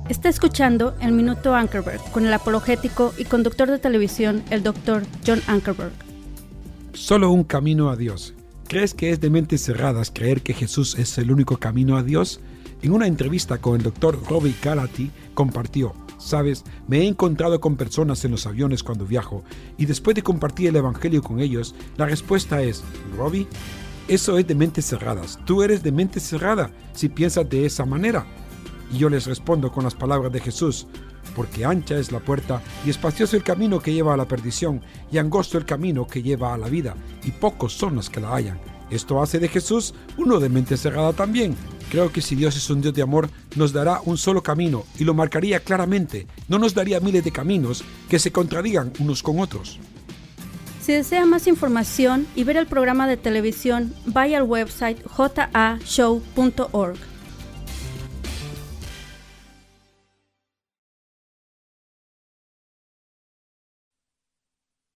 Está escuchando el Minuto Ankerberg con el apologético y conductor de televisión, el Dr. John Ankerberg. Solo un camino a Dios. ¿Crees que es de mentes cerradas creer que Jesús es el único camino a Dios? En una entrevista con el Dr. Robbie Gallaty compartió: ¿sabes? Me he encontrado con personas en los aviones cuando viajo y después de compartir el evangelio con ellos, la respuesta es: Robbie, eso es de mentes cerradas. Tú eres de mente cerrada si piensas de esa manera. Y yo les respondo con las palabras de Jesús: porque ancha es la puerta y espacioso el camino que lleva a la perdición y angosto el camino que lleva a la vida, y pocos son los que la hallan. Esto hace de Jesús uno de mente cerrada también. Creo que si Dios es un Dios de amor, nos dará un solo camino y lo marcaría claramente. No nos daría miles de caminos que se contradigan unos con otros. Si desea más información y ver el programa de televisión, vaya al website jashow.org.